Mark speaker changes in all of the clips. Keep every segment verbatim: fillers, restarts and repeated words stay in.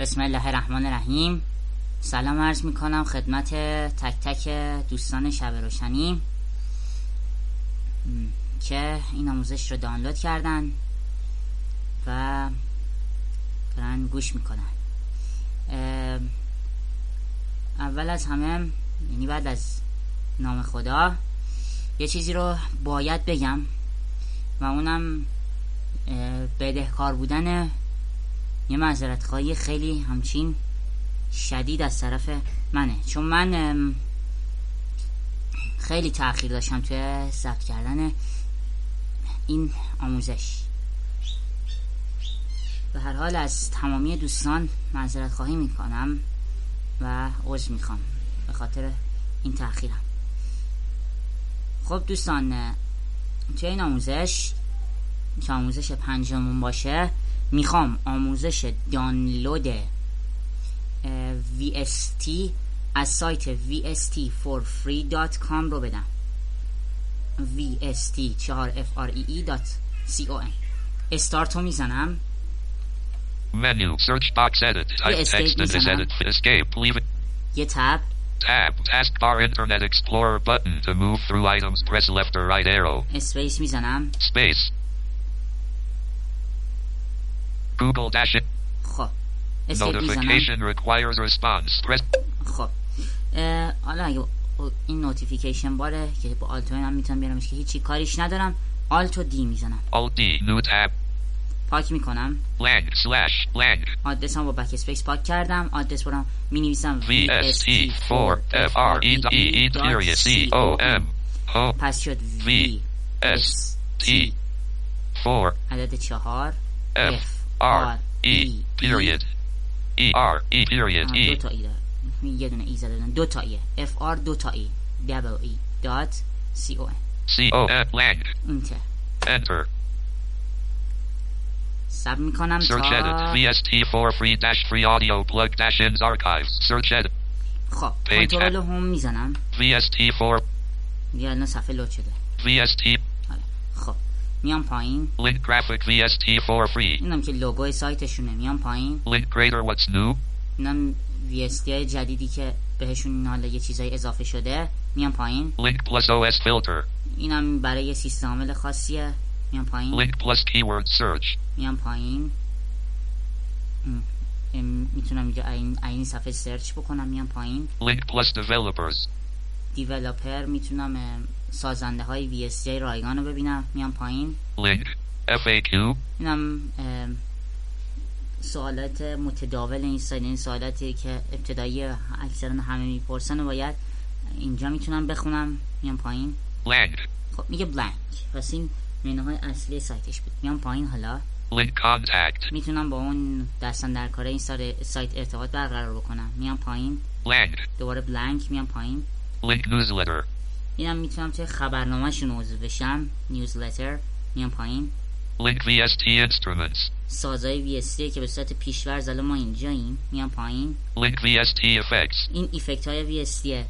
Speaker 1: بسم الله الرحمن الرحیم. سلام عرض می کنم خدمت تک تک دوستان شب روشنی که این آموزش رو دانلود کردن و دارن گوش میکنن. اول از همه، یعنی بعد از نام خدا، یه چیزی رو باید بگم و اونم بدهکار بودن یه معذرت خواهی خیلی همچین شدید از طرف منه، چون من خیلی تأخیر داشتم توی ثبت کردن این آموزش. به هر حال از تمامی دوستان معذرت خواهی میکنم و عذر میخوام به خاطر این تأخیرم. خب دوستان، توی این آموزش که آموزش پنجمون باشه، میخوام آموزش دانلود وی اس تی از سایت وی اس تی فور فری دات کام رو بدم. وی اس تی چهار اف آر ای ای دات سی او ام. استارت رو میزنم.
Speaker 2: Menu, search box, edit, type text and this edit, escape, leave it.
Speaker 1: یه تب.
Speaker 2: Tab, taskbar, Internet Explorer button to move through items, press left or right arrow.
Speaker 1: اسپیس میزنم.
Speaker 2: Space. Google dash it.
Speaker 1: خب. اسکیپ میزنم.
Speaker 2: Notification requires response. Press.
Speaker 1: خب. حالا اگه این نوتیفیکیشن باره که با آلت هم میتونم بیارمش که هیچی کاریش ندارم، آلت و دی میزنم.
Speaker 2: Alt D, new tab.
Speaker 1: پاک میکنم.
Speaker 2: Blank slash blank.
Speaker 1: آدرس هم با بک اسپیس پاک کردم. آدرس برام می نویسم
Speaker 2: وی اس تی فور اف آر ای ای period C O M.
Speaker 1: پس شد
Speaker 2: وی اس تی فور
Speaker 1: عدد چهار
Speaker 2: F R E period E R E period E.
Speaker 1: دو تا ای داره، یه دونه ای زدن، دو تا ایه. F R دو تا ای double E dot C O M.
Speaker 2: C O M blank.
Speaker 1: انتر.
Speaker 2: Enter.
Speaker 1: سب میکنم
Speaker 2: Search
Speaker 1: تا
Speaker 2: edit وی اس تی فور free dash free audio plug dash ins archives. Search edit.
Speaker 1: خب کنترل هوم میزنم.
Speaker 2: وی اس تی فور.
Speaker 1: دیگه الان صفحه لود شده.
Speaker 2: وی اس تی.
Speaker 1: خب میام پایین.
Speaker 2: Link graphic وی اس تی فور free.
Speaker 1: اینم که لوگوی سایتشونه. میام پایین.
Speaker 2: Link creator what's new.
Speaker 1: اینم وی اس تی های جدیدی که بهشون حالا یه چیزای اضافه شده. میام پایین.
Speaker 2: Link plus او اس filter.
Speaker 1: اینم برای سیستم عامل خاصیه. میام پایین.
Speaker 2: Link plus keyword search.
Speaker 1: میام پایین. میتونم اینجا این این صفحه سرچ بکنم. میام پایین.
Speaker 2: Link plus developers.
Speaker 1: دیولپر میتونم سازنده های وی اس تی رایگان رو ببینم. میام پایین.
Speaker 2: Link اف ای کیو.
Speaker 1: اینم سوالات متداول این سایت، این سوالاتی که ابتدایی اکثرا همه میپرسن و باید اینجا میتونم بخونم. میام پایین.
Speaker 2: Blank.
Speaker 1: خب میگه بلانک، پس این منوهای اصلی سایتش بود. میام پایین. حالا
Speaker 2: Link contact.
Speaker 1: میتونم با اون دستن در کار این سایت ارتباط برقرار بکنم. میام پایین.
Speaker 2: Blank.
Speaker 1: دوباره بلانک. میام پایین.
Speaker 2: Link newsletter.
Speaker 1: اینم میتونم توی خبرنامه‌شون عضو بشم. نیوزلتر. میام پایین.
Speaker 2: Link وی اس تی instruments.
Speaker 1: سازهای وی اس تی که به صورت پیش‌ورز الان ما اینجاییم. میام پایین.
Speaker 2: Link وی اس تی effects.
Speaker 1: این ایفکت های وی اس تی.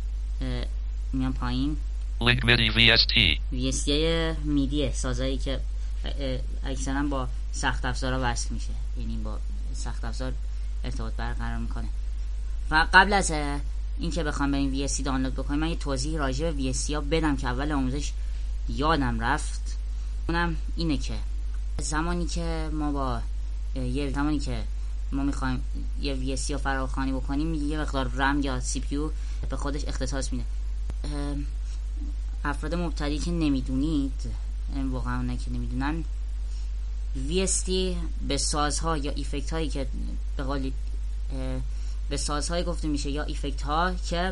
Speaker 1: میام پایین.
Speaker 2: Link مidi وی اس تی.
Speaker 1: وی اس تی میدیه، سازهایی که اکثرا با سخت افزارها وصل میشه، یعنی با سخت افزار ارتباط برقرار میکنه. و قبل از این که بخوام بریم وی اس تی دانلود بکنیم، من یه توضیح راجع به وی اس تی ها بدم که اول آموزش یادم رفت. اونم اینه که زمانی که ما با یه زمانی که ما میخوایم یه وی اس تی رو فراخوانی بکنیم، یه مقدار رم یا سی پی یو به خودش اختصاص میده. افراد مبتدی که نمیدونید، واقعا اونایی که نمیدونن، وی اس تی به سازها یا ایفکت هایی که به قولی به سازهای گفته میشه یا ایفکت ها که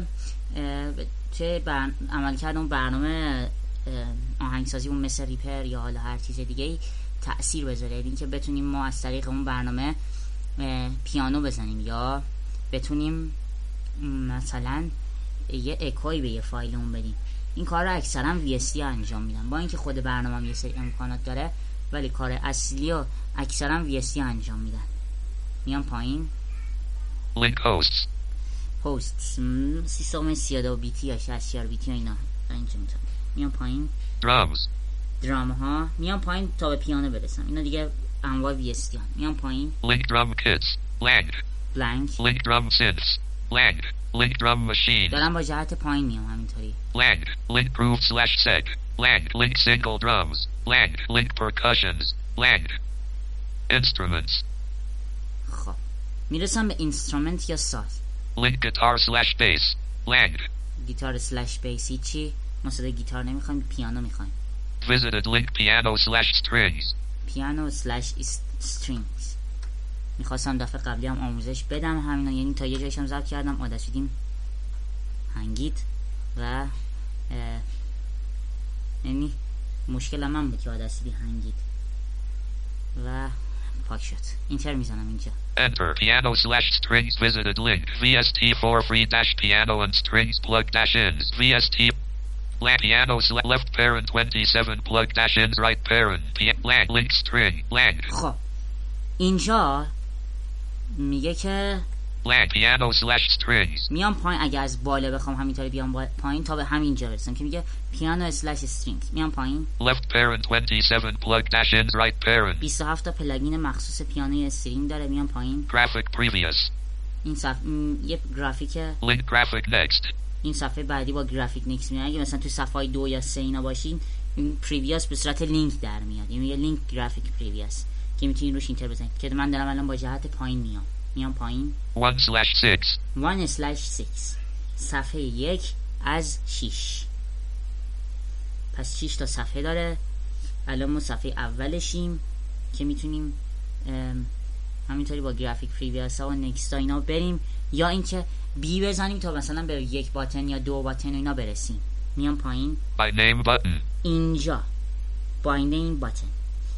Speaker 1: چه عملکرد اون برنامه آهنگسازی اون مثل ریپر یا حالا هر چیز دیگه ای تأثیر بذاره. این که بتونیم ما از طریق اون برنامه پیانو بزنیم یا بتونیم مثلا یه اکوی به یه فایلمون بدیم. این کار رو اکثرا وی اس تی انجام میدن، با اینکه خود برنامه هم یه سری امکانات داره، ولی کار اصلی رو اکثرا وی اس تی انجام میدن. میام پایین.
Speaker 2: Link hosts.
Speaker 1: hosts سیستم سی و دو بیتی یا شصت و چهار بیتی یا اینا اینجا میتونم. میام پایین.
Speaker 2: Drums.
Speaker 1: درام ها. میام پایین تا به پیانو برسم. اینا دیگه انواع وی اس تی ها. میام پایین.
Speaker 2: Link drum kits. Lang.
Speaker 1: blank.
Speaker 2: Link drum synths. Lang. Link drum machines.
Speaker 1: دارم با جهت پایین میام همینطوری.
Speaker 2: Lang. Link groove slash seg. Lang. Link single drums. Lang. Link percussions. Lang. Instruments.
Speaker 1: خب میرسم به اینسترومنت یا ساز.
Speaker 2: Link guitar slash bass. Lang.
Speaker 1: گیتار سلش بیسی چی؟ ما صدای گیتار نمیخوایم، پیانو میخوایم.
Speaker 2: Visited link piano slash strings.
Speaker 1: پیانو سلش استرینگز. میخواستم دفعه قبلی هم آموزش بدم همینا، یعنی تا یه جایشم ضبط کردم. آداسیتیم هنگید و یعنی مشکل من بود که آداسیتی هنگید و پاک شد. اینتر میزنم اینجا.
Speaker 2: Enter piano slash strings visited link V S T four free dash piano and strings plug dash ins V S T la piano slash left parent twenty-seven plug dash ins right parent P- lang link string lang.
Speaker 1: خب اینجا میگه که
Speaker 2: lang piano slash strings.
Speaker 1: میام پایین. اگه از بالا بخوام همینطوری بیام با... پایین تا به همینجا برسم که میگه پیانو اسلش استرینگ. میام پایین.
Speaker 2: Left parent twenty-seven plug dash ins right parent.
Speaker 1: بیست و هفت تا پلاگین مخصوص پیانوی استرینگ داره. میام پایین.
Speaker 2: Graphic previous.
Speaker 1: این صفحه م... یه گرافیک.
Speaker 2: Link graphic next.
Speaker 1: این صفحه بعدی با گرافیک نکس میاد. اگه مثلا تو صفحه دو یا سه اینا باشین این پریویوس به صورت لینک در میاد. یعنی یه لینک گرافیک پریویوس که میتونین روش اینتر بزنید که من دارم الان با جهت پایین میام. میام پایین.
Speaker 2: one slash six.
Speaker 1: one slash six. صفحه یک از شش. پس شش تا صفحه داره. الان ما صفحه اولشیم که میتونیم همینطوری با گرافیک پریویوس ها و نکست ها اینا بریم، یا اینکه بی بزنیم تا مثلا به یک باتن یا دو باتن اینا برسیم. میام پایین.
Speaker 2: By name button.
Speaker 1: اینجا by name button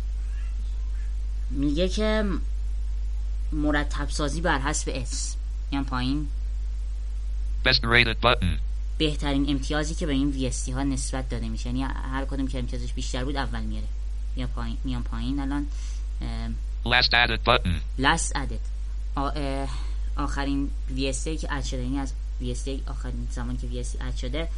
Speaker 1: میگه که مرتب سازی بر حسب اسم. میام پایین.
Speaker 2: Best rated button.
Speaker 1: بهترین امتیازی که به این وی اس تی ها نسبت داده میشه، یعنی هر کدوم که امتیازش بیشتر بود اول میاره. میام پایین. میام پایین الان.
Speaker 2: Last added button.
Speaker 1: Last added. آ... آخرین وی اس تی که اد شده، یعنی از وی اس تی آخرین زمان که وی اس تی اد شده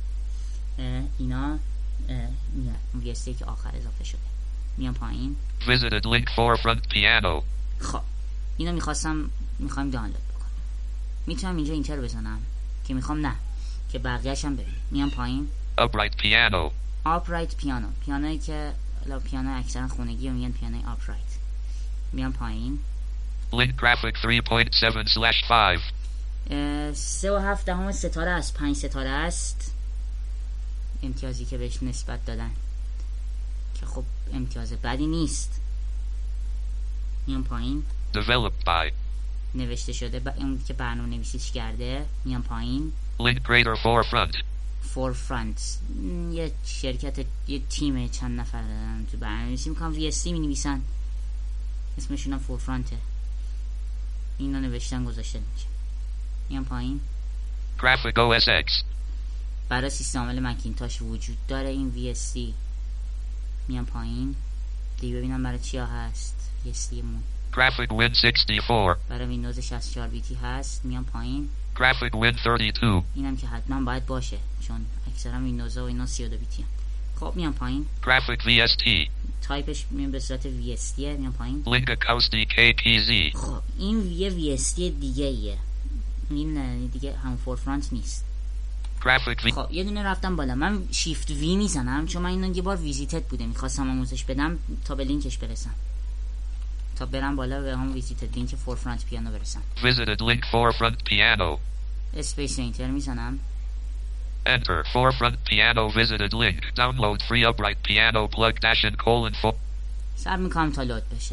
Speaker 1: اینا وی اس تی که آخر اضافه شده. میام پایین.
Speaker 2: Visited link forefront piano.
Speaker 1: خب اینو میخواستم میخوایم دانلود بکنم. میتونم اینجا اینتر بزنم که میخوام نه که بقیه‌اش هم ببینیم. میام پایین.
Speaker 2: Upright piano.
Speaker 1: Upright piano. پیانویی که لا پیانو اکثرا خونگی و میگن پیانوی upright. میام پایین.
Speaker 2: Link graphic three point seven slash five.
Speaker 1: سه و هفت دهم ستاره است. پنج ستاره است امتیازی که بهش نسبت دادن که خب امتیاز بدی نیست. میام پایین.
Speaker 2: Developed by.
Speaker 1: نوشته شده با اون که برنامه نویسیش کرده. میام پایین.
Speaker 2: Link Creator Forefront.
Speaker 1: Forefront یه شرکت، یه تیم چند نفر دارن تو برنامه نویسی میکنم. وی اس تی می نویسن، اسمشون هم فورفرانته. اینو نوشتن گذاشته میشه. میام پایین.
Speaker 2: Graphic او اس X.
Speaker 1: برای سیستم عامل مکینتاش وجود داره این وی اس تی. میام پایین دیگه ببینم برای چیا هست. وی اس تی مون
Speaker 2: Graphic Win sixty-four.
Speaker 1: برای ویندوز شصت و چهار بیتی هست. میام پایین.
Speaker 2: Graphic Win thirty-two.
Speaker 1: اینم که حتما باید باشه چون اکثرا ویندوزها و اینا سی و دو بیتی هم. خب میام پایین.
Speaker 2: Graphic وی اس تی.
Speaker 1: تایپش میام به صورت وی اس تی. میام پایین.
Speaker 2: Link Acoustic کی پی زی.
Speaker 1: خب این یه وی اس تی دیگه ایه. این دیگه هم فورفرانت نیست.
Speaker 2: Graphic V.
Speaker 1: خب یه دونه رفتم بالا. من شیفت وی میزنم چون من اینو یه بار ویزیتد بوده، میخواستم آموزش بدم تا به لینکش برسم، تا برم بالا به هم ویزیتد لینک فورفرانت پیانو برسم.
Speaker 2: Visited link forefront piano.
Speaker 1: اسپیس اینتر میزنم.
Speaker 2: Enter forefront piano visited link. Download free upright piano plug dash and colon four.
Speaker 1: سر میکنم تا لود بشه.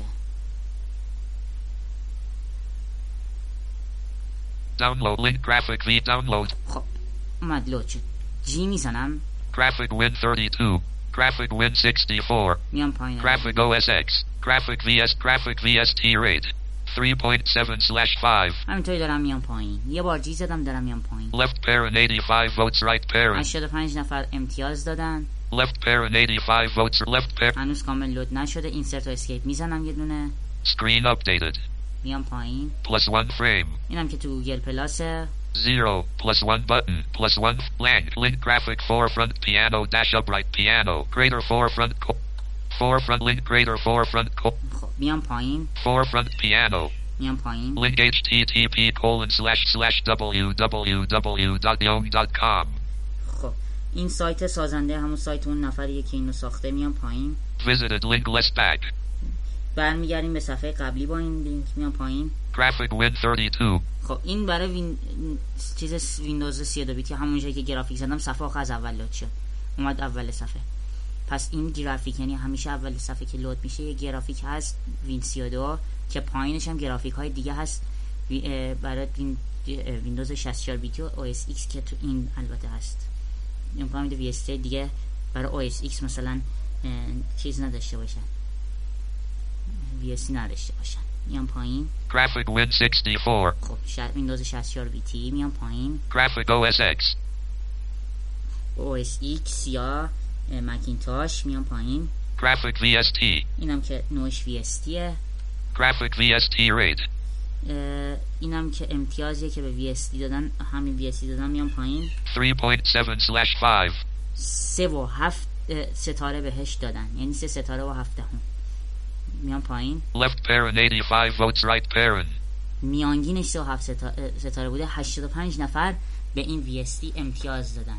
Speaker 2: Download link graphic V download.
Speaker 1: خب اومد لود شد. جی میزنم.
Speaker 2: Graphic Win thirty-two. Graphic Win sixty-four.
Speaker 1: میام پایین.
Speaker 2: Graphic او اس X. Graphic وی اس. Graphic وی اس تی rate. three point seven slash five.
Speaker 1: همینطوری دارم میام پایین. یه بار جی زدم دارم میام پایین.
Speaker 2: Left parent eighty-five votes. Right parent.
Speaker 1: هشتاد و پنج نفر امتیاز دادن.
Speaker 2: Left parent eighty-five votes. Left parent.
Speaker 1: هنوز کامل لود نشده. اینسرت و اسکیپ میزنم یه دونه.
Speaker 2: Screen updated.
Speaker 1: میام پایین.
Speaker 2: Plus one frame.
Speaker 1: اینم که تو گوگل پلاسه.
Speaker 2: Zero. Plus one button. Plus one. Blank. Link graphic forefront piano dash upright piano. Greater forefront. Co- forefront link greater forefront. Co-
Speaker 1: خب میام پایین.
Speaker 2: Forefront piano.
Speaker 1: میام پایین.
Speaker 2: Link http colon slash slash www dot young dot com.
Speaker 1: خب این سایت سازنده همون سایت اون نفریه که اینو ساخته. میام پایین.
Speaker 2: Visited link less back.
Speaker 1: برمیگردیم به صفحه قبلی با این لینک. میام پایین.
Speaker 2: Graphic Win thirty-two.
Speaker 1: خب این برای وین... چیز ویندوز سی و دو بیتی همون جایی که گرافیک زدم صفحه آخر از اول لود شد، اومد اول صفحه. پس این گرافیک یعنی همیشه اول صفحه که لود میشه یه گرافیک هست وین سی و دو که پایینش هم گرافیک های دیگه هست برای وین... ویندوز شصت و چهار بیتی و او اس ایکس که تو این البته هست. امکان میده وی اس تی دیگه برای او اس ایکس مثلا چیز نداشته باشن، وی اس تی نداشته باشن. میام پایین.
Speaker 2: Graphic Win sixty-four.
Speaker 1: خب ویندوز شصت و چهار بیتی. میام پایین.
Speaker 2: Graphic او اس ایکس.
Speaker 1: او اس ایکس یا مکینتاش. میام پایین.
Speaker 2: Graphic وی اس تی.
Speaker 1: اینم که نوعش وی اس تیه.
Speaker 2: Graphic وی اس تی rate.
Speaker 1: اینم که امتیازیه که به وی اس تی دادن، همین وی اس تی دادن. میام پایین.
Speaker 2: three point seven slash five.
Speaker 1: سه و هفت ستاره بهش دادن، یعنی سه ستاره و هفته هم. میام پایین.
Speaker 2: Left parent eighty-five votes, right parent.
Speaker 1: میانگینش سه و هفت ستاره بوده. هشتاد و پنج نفر به این وی اس تی امتیاز دادن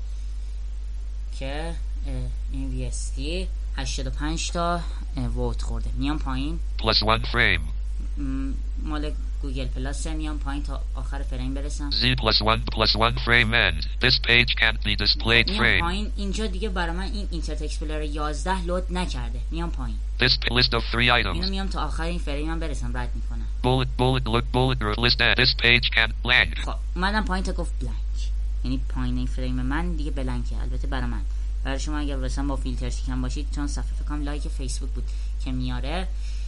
Speaker 1: که این وی اس تی هشتاد و پنج تا ووت خورده. میام پایین.
Speaker 2: Plus one frame.
Speaker 1: مال گوگل پلاس. میام پایین تا آخر فریم برسم.
Speaker 2: Z plus one plus one frame end. This page can't be displayed frame.
Speaker 1: میام پایین. اینجا دیگه برای من این اینترنت اکسپلورر یازده لود نکرده. میام پایین.
Speaker 2: This list of three items.
Speaker 1: اینو میام تا آخر این فریم هم برسم رد میکنم.
Speaker 2: Bullet bullet look bullet list end. This page can't blank.
Speaker 1: خب اومدم پایین تا گفت بلانک، یعنی پایین این فریم من دیگه بلانکه. البته برای من، برای شما اگر مثلا با فیلتر شکن باشید، چون صفحه فکر کنم لایک فیسبوک بود که میاره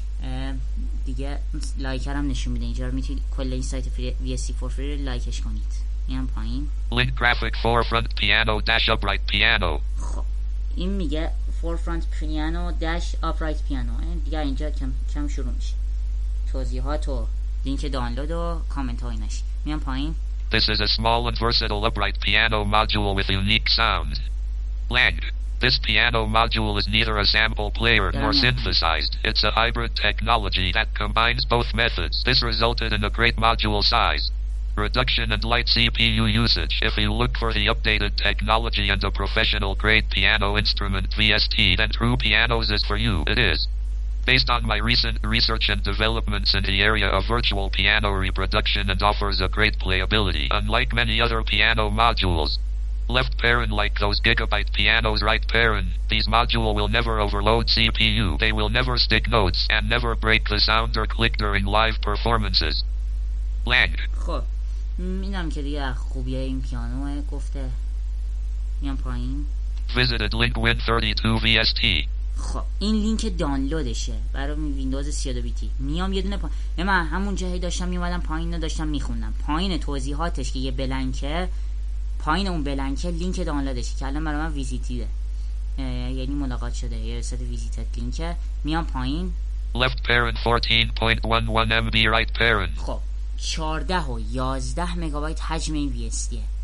Speaker 1: دیگه لایکر هم نشون میده. اینجا رو میتونید کل این سایت وی اس تی فور فری رو لایکش کنید. میام پایین.
Speaker 2: Link graphic forefront piano dash upright piano.
Speaker 1: خب این میگه forefront piano dash upright piano. دیگه اینجا کم کم شروع میشه توضیحات و لینک دانلود و کامنت ها ایناش. میام پایین.
Speaker 2: This is a small and versatile upright piano module with unique sound. Blank. This piano module is neither a sample player nor synthesized. It's a hybrid technology that combines both methods. This resulted in a great module size, reduction and light C P U usage. If you look for the updated technology and a professional grade piano instrument V S T, then True Pianos is for you. It is based on my recent research and developments in the area of virtual piano reproduction and offers a great playability. Unlike many other piano modules, left parent like those gigabyte pianos right parent, these module will never overload C P U. They will never stick notes and never break the sound or click during live performances. Blank.
Speaker 1: خب اینم که دیگه خوبیه این پیانوه گفته. میام پایین.
Speaker 2: Visited link win thirty-two V S T.
Speaker 1: خب این لینک دانلودشه برای ویندوز سی و دو بیتی. میام یه دونه پا... من همون جایی داشتم میومدم پایین رو داشتم میخوندم. پایین توضیحاتش که یه بلنکه، پایین اون بلنکه لینک دانلودشه که الان برای من ویزیتیده، یعنی ملاقات شده، یه رسالت ویزیتد لینکه. میام پایین.
Speaker 2: Left parent fourteen point one one M B right parent.
Speaker 1: خب چهارده و یازده مگابایت حجم این وی اس تیه.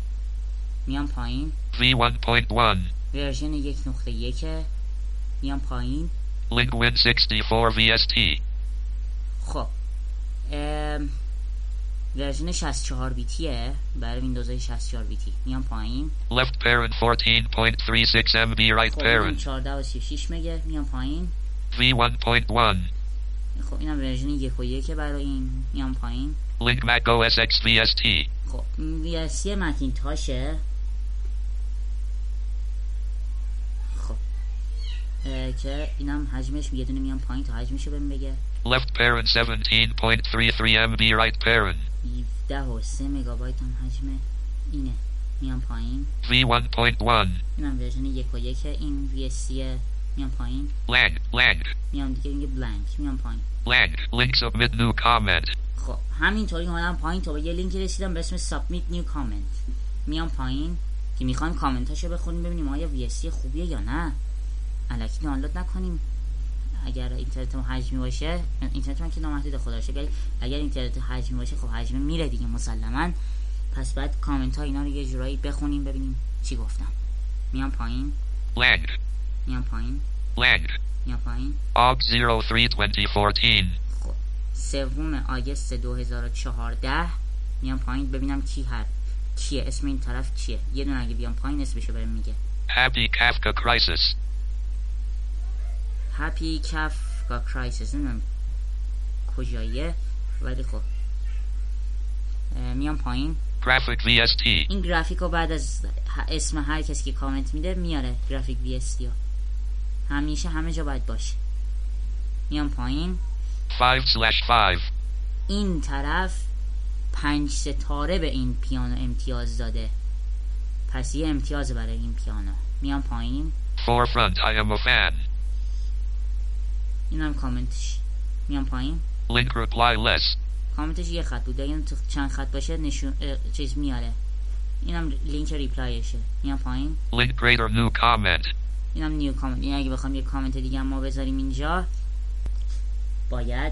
Speaker 1: میام پایین.
Speaker 2: V one point one.
Speaker 1: ورژن یک نقطه یک. میام پایین.
Speaker 2: Link win sixty-four V S T.
Speaker 1: خب ام... ورژن شصت و چهار بیتیه برای ویندوز شصت و چهار بیتی. میام پایین.
Speaker 2: Left parent fourteen point three six M B right parent.
Speaker 1: چهارده و سی و شش مگه. میام پایین.
Speaker 2: V one point one.
Speaker 1: خب اینم ورژن یک و یک برای این. میام پایین.
Speaker 2: Link Mac O S X V S T.
Speaker 1: خب وی اس تی مکینتاشه. خب که اینم حجمش یه دونه. میام پایین تا حجمشو بهم بگه.
Speaker 2: Left parent seventeen point three three M B right parent.
Speaker 1: هفده و سه مگابایت هم حجم اینه. میام پایین.
Speaker 2: V one point one.
Speaker 1: اینم ورژن یک و یک این وی اس تی. میام پایین.
Speaker 2: Blank, blank.
Speaker 1: میام دیگه میگه بلانک. میام پایین.
Speaker 2: Blank. Link submit new comment.
Speaker 1: خب همینطوری اومدم پایین تا به یه لینک رسیدم به اسم submit new comment. میام پایین که میخوایم کامنتاشو بخونیم ببینیم آیا وی اس تی خوبیه یا نه. الکی دانلود نکنیم. اگر اینترنت حجمی باشه، اینترنت من که نامحدود خدا شکر، ولی اگر اینترنت حجمی باشه خب حجم میره دیگه مسلما. پس بعد کامنت ها اینا رو یه جورایی بخونیم ببینیم چی گفتم. میام پایین.
Speaker 2: Blank.
Speaker 1: میام پایین.
Speaker 2: Lang.
Speaker 1: میام پایین.
Speaker 2: Aug zero three twenty fourteen.
Speaker 1: خب سوم آگست دو هزار و چهارده میام پایین ببینم کی هست، کیه، اسم این طرف چیه. یه دونه اگه بیام پایین اسمشو بهم میگه.
Speaker 2: Happy Kafka Crisis.
Speaker 1: هپی کافکا کرایسیس. نمیدونم کجاییه ولی خب میام پایین.
Speaker 2: Graphic وی اس تی.
Speaker 1: این گرافیک رو بعد از اسم هر کسی که کامنت میده میاره. گرافیک وی اس تی همیشه همه جا باید باشه. میام پایین.
Speaker 2: five slash five.
Speaker 1: این طرف پنج ستاره به این پیانو امتیاز داده، پس یه امتیاز برای این پیانو. میام پایین.
Speaker 2: Forefront, I am a fan.
Speaker 1: اینم کامنتش. میام پایین.
Speaker 2: Link reply less.
Speaker 1: کامنتش یه خط بود، اگه تو چند خط باشه نشون چیز میاره. اینم لینک ریپلایشه. میام پایین.
Speaker 2: Link greater new comment.
Speaker 1: اینم نیو کامنت. این اگه بخوام یه کامنت دیگه هم ما بذاریم اینجا باید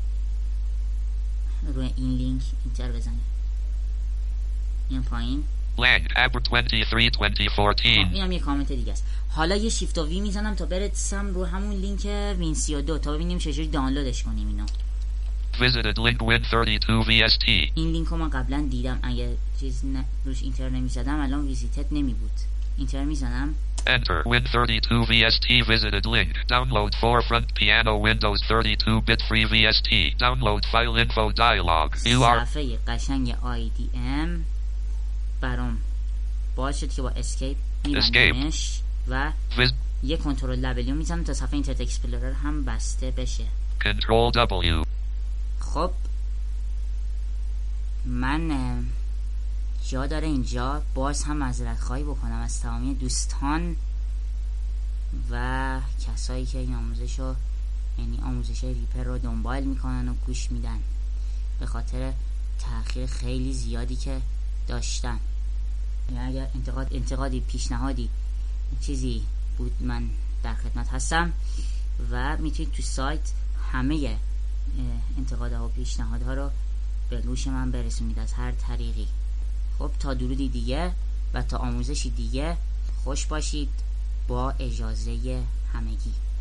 Speaker 1: روی این لینک اینتر بزنیم. میام پایین.
Speaker 2: Lang, Aber twenty-three twenty fourteen.
Speaker 1: اینم یه کامنت دیگه است. حالا یه شیفت و وی میزنم تا برسم رو همون لینک وین سی و دو تا ببینیم چجوری دانلودش کنیم اینو.
Speaker 2: Visited link win thirty-two وی اس تی.
Speaker 1: این لینک رو من قبلا دیدم، اگه چیز نه روش اینتر نمیزدم الان ویزیتت نمی بود. اینتر میزنم.
Speaker 2: Enter win thirty-two وی اس تی visited link. Download Forefront Piano Windows thirty-two bit free وی اس تی. Download file info dialog. You are
Speaker 1: صفحه قشنگ آی دی ام برام باعث شد که با اسکیپ میبندمش و
Speaker 2: Vis-
Speaker 1: یه کنترل لبلیو میزنم تا صفحه اینترنت اکسپلورر هم بسته بشه.
Speaker 2: Control W.
Speaker 1: خب من جا داره اینجا باز هم معذرت خواهی بکنم از تمامی دوستان و کسایی که این آموزش رو یعنی آموزش ریپر رو دنبال میکنن و گوش میدن، به خاطر تأخیر خیلی زیادی که داشتم. یعنی اگر انتقاد انتقادی پیشنهادی چیزی بود من در خدمت هستم و میتونید تو سایت همه انتقادها و پیشنهادها رو به گوش من برسونید از هر طریقی. خب تا درودی دیگه و تا آموزشی دیگه خوش باشید با اجازه همگی.